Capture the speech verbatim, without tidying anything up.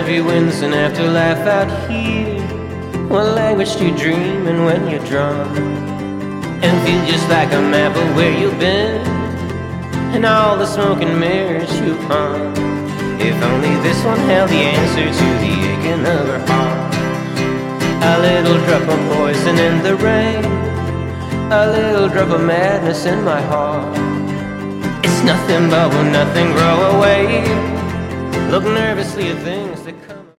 heavy winds and have to laugh out here. What language do you dream in when you're drunk? And feel just like a map of where you've been, and all the smoke and mirrors you hung. If only this one held the answer to the aching of her heart. A little drop of poison in the rain, a little drop of madness in my heart. It's nothing but will nothing grow away. Look nervously at things that